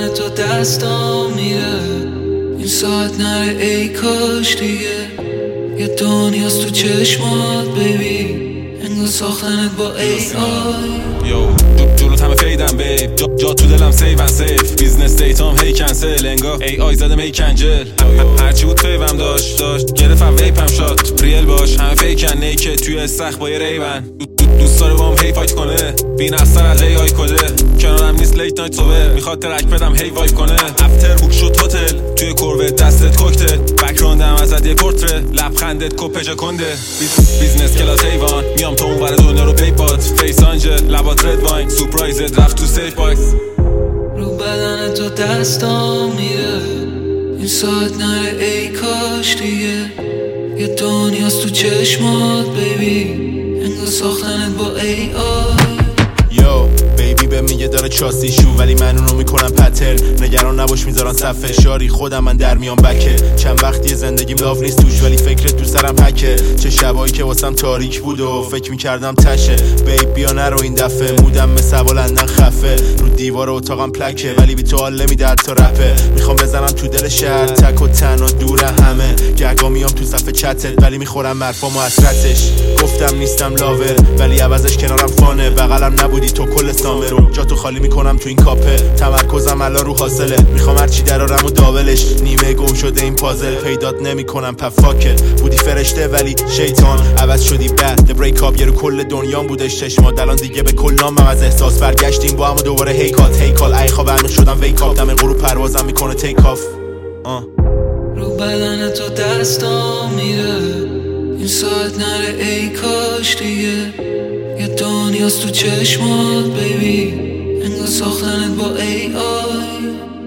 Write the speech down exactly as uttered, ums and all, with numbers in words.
بدن تو دستام میره، این ساعت نره ای کاش دیگه. یه دنیاست تو چشمات بیبی، انگار ساختنت با ای آی. یو جلوت همه فیدم بیب، جا, جا تو دلم سیون سیف. بیزنس دیتام هی کنسل، انگار ای آی زدم هی کنجل. هرچی بود فیوم داشت داشت گرفتم ویپم شد ریل باش. همه فیکن نیکه توی استخ با یه ریون. دوست داره با هم هی فایت کنه، بین اثر از ای آی کده. کنارم نیست لیت نایت صبح، میخواد ترک بدم هی وایب کنه. افتر بوک شد هتل، توی کوربه دستت کوکتل. بکراندم ازت یه پورتره، لبخندت کپژه کنده. بیزنس کلاس حیوان، میام تو اونور دنیا رو پیپات. فیس آنجل لبات رد واین، سورپرایزت رفت تو سیف باکس. رو بدن تو دستام میره، این ساعت نره ای کاش دیگه. یه دنیاست تو چشمات بیبی، انگار ساختنت با ای آی. یو بیبی به میگه داره چاسی شو، ولی من اونو میکنم پتر. نگران نباش میذارن صف فشاری، خودم من در میام بکه. چند وقتی زندگیم لاف نیست توش، ولی فکرت تو سرم حکه. چه شبایی که واسم تاریک بود و فکر میکردم تشه. بیب بیا نرو این دفعه، مودم مثل لندن خفه. رو دیوار اتاقم پلکه، ولی بی تو حال نمیده حتی رپه. میخوام بزنم تو دل شهر، تک و تنها دور همه. گرگا میام تو صف چتت، ولی میخورم مرفام و حسرتش. گفتم نیستم لاور، ولی عوضش کنارم فانه. بغلم نبودی تو کل سامه رو، جا تو خالی میکنم تو این کاپه. تمرکزم الان رو حاصله، میخوام هرچی درارم و داولش. نیمه گم شده این پازل، پیدات نمیکنم پفاکه. بودی فرشته ولی شیطان، عوض شدی بعد بریک اپ. یه رو کل دنیام بودش چشمات، الان دیگه به کل نامم از احساس. برگشتیم با هم و دوباره هیکات هیکال. ای خواب عمیق شدم ویک اپ، دم غروب پروازم میکنه تیک آف. رو بدن تو دستام میره، این ساعت نره ای کاش دیگه. یه دنیاست تو چشمات بیبی، انگار ساختنت با ای آی.